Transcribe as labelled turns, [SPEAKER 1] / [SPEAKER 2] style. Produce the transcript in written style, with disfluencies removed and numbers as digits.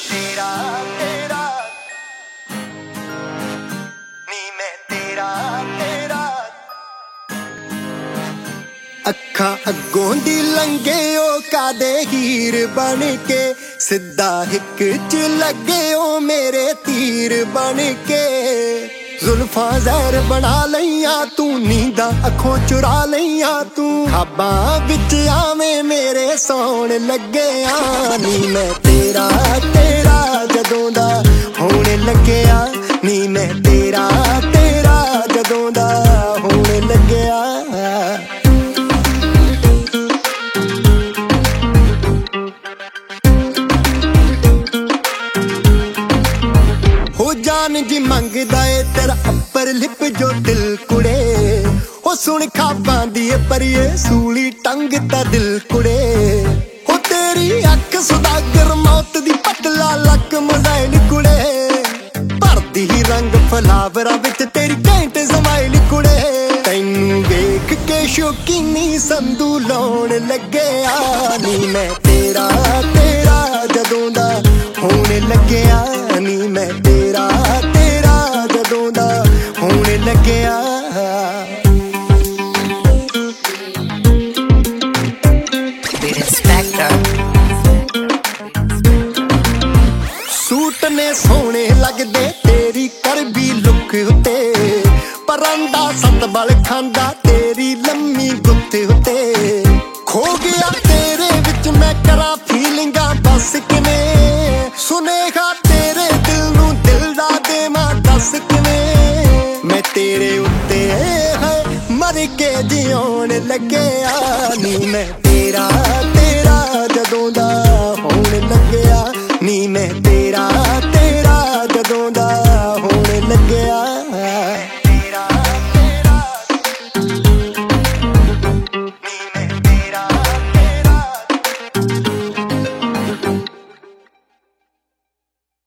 [SPEAKER 1] तेरा तेरा नी मैं तेरा तेरा ਅੱਖਾਂ ਅੱਗੋਂ ਦੀ ਲੰਘੇ ਉਹ ਕਾਦੇ ਹੀਰ ਬਣ ਕੇ ਸਿੱਧਾ ਹਿੱਕ ਚ ਲੱਗੇ ਉਹ ਮੇਰੇ ਤੀਰ ਬਣ ਕੇ ਜ਼ੁਲਫਾਂ ਜ਼ਹਿਰ ਬਣਾ ਲਈਆਂ ਤੂੰ ਨੀਂਦਾਂ ਅੱਖੋਂ ਚੁਰਾ ਲਈਆਂ ਤੂੰ ਖਾਬਾਂ ਵਿੱਚ ਆਵੇਂ ਮੇਰੇ ਸੌਣ ਲੱਗਿਆ ਨੀ ਮੈਂ ਤੇਰਾ ਤੇਰਾ ਜਦੋਂ ਦਾ ਹੋਣ ਲੱਗਿਆ ਨੀ ਮੈਂ ਤੇਰਾ ਤੇਰਾ ਜਦੋਂ ਦਾ ਹੋਣ ਲੱਗਿਆ ਜਾਨ ਜੀ ਮੰਗਦਾ ਏ ਤੇਰਾ ਅੱਪਰ ਲਿਪ ਜੋ ਦਿਲ ਕੁੜੇ ਉਹ ਸੁਣ ਖਾਬਾਂ ਦੀ ਪਰੀਏ ਸੂਲੀ ਟੰਗ ਤਾ ਦਿਲ ਕੁੜੇ ਉਹ ਤੇਰੀ ਅੱਖ ਸੁਦਾਗਰ ਮੌਤ ਦੀ ਪਤਲਾ ਲੱਕ ਮਜ਼ਾਇਲ ਕੁੜੇ ਭਰਦੀ ਹੀ ਰੰਗ ਫਲਾਵਰਾਂ ਵਿੱਚ ਤੇਰੀ ਘੈਂਟ ਸਮਾਈਲ ਕੁੜੇ ਤੈਨੂੰ ਵੇਖ ਕੇ ਸ਼ੌਕੀਨੀ ਸੰਧੂ ਲਾਉਣ ਲੱਗਿਆ ਨੀ ਮੈਂ ਤੇਰਾ ਤੇਰਾ ਜਦੋਂ ਦਾ ਹੋਣ ਲੱਗਿਆ ਨੀ ਮੈਂ ਤੇਰਾ ਤੇਰਾ ਜਦੋਂ ਦਾ ਹੋਣ ਲੱਗਿਆ ਸੂਟ ਨੇ ਸੋਹਣੇ ਲੱਗਦੇ ਤੇਰੀ ਕਰਬੀ ਲੁੱਕ ਉੱਤੇ ਪਰਾਂਦਾ ਸੰਤਬਲ ਖਾਂਦਾ ਤੇਰੀ ਲੰਮੀ ਗੁੱਤ ਉੱਤੇ ਖੋ ਗਿਆ ਤੇਰੇ ਵਿੱਚ ਮੈਂ ਕਰਾਂ ਫੀਲਿੰਗਾਂ ਬਸ ਕਿਵੇਂ ਸੁਨੇਹਾ ਤੇਰੇ ਦਿਲ ਨੂੰ ਦਿਲ ਦਾ ਦੇਵਾਂ ਦੱਸ ਕਿਵੇਂ ਮੈਂ ਤੇਰੇ ਉੱਤੇ ਹੈ ਮਰ ਕੇ ਜਿਉਣ ਲੱਗਿਆ ਨੀ ਮੈਂ ਤੇਰਾ